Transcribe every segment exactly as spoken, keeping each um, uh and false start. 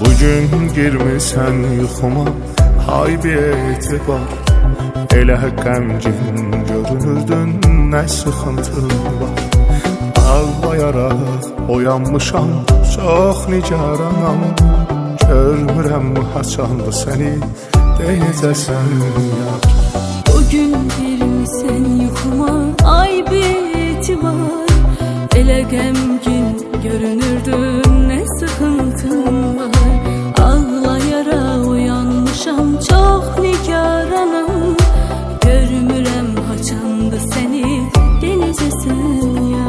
Bugün girmisən yuxuma, hay bir etibar. Elə qəmgin görünürdün, nə sıxıntın var. Ağlayaraq oyanmışam, çox nigaranam. Görmürəm haçandı səni, deyəcəsən yar. Bugün girmisən yuxuma, ay bir etibar. Elə qəmgin görünürdün, nə sıxıntın var. Ağlayaraq uyanmışam, çox nigaranam. Görmürəm haçandı səni, denəcəsən ya.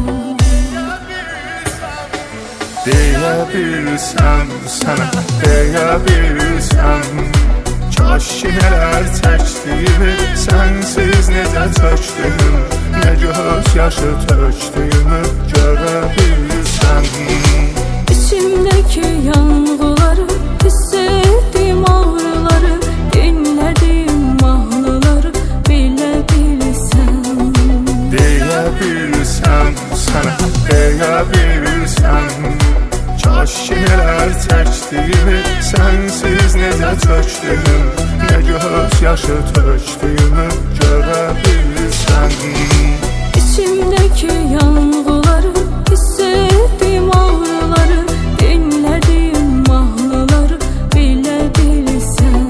Deyə bilsəm sənə, deyə bilsəm, kaş ki nələr çəkdiyimi, sənsiz necə çökdüyüm, nə göz yaşı tökdüyümü görə bilsəm. İçimdəki yanğıları, hiss etdiyim ağrıları, dinlədiyim mahnıları bilə bilsəm. Deyə bilsəm sənə, deyə bilsəm, kaş ki nələr çəkdiyimi, sənsiz necə çökdüyüm, nə göz yaşı tökdüyümü görə bilsəm. İçimdəki yanğıları, hiss etdiyim ağrıları, dinlədiyim mahnıları bilə bilsəm.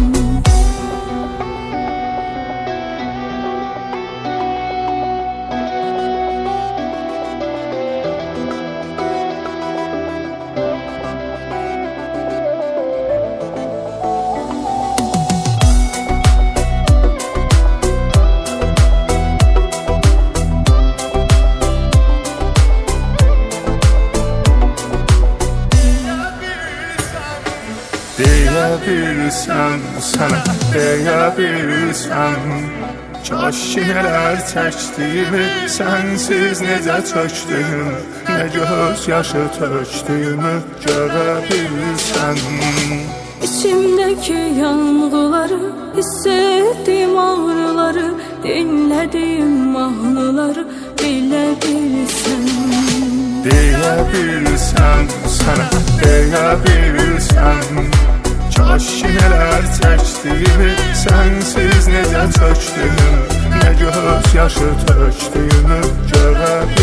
Deyə bilsəm sənə, deyə bilsəm, kaş ki nələr çəkdiyimi, sənsiz necə çökdüyüm, nə göz yaşı tökdüyümü görə bilsəm. İçimdəki yanğıları, hiss etdiyim ağrıları, dinlədiyim mahnıları bilə bilsəm. Deyə bilsəm sənə, deyə bilsəm, kaş ki nələr çəkdiyimi, sənsiz necə çökdüyüm, nə göz yaşı tökdüyümü görə bilsəm.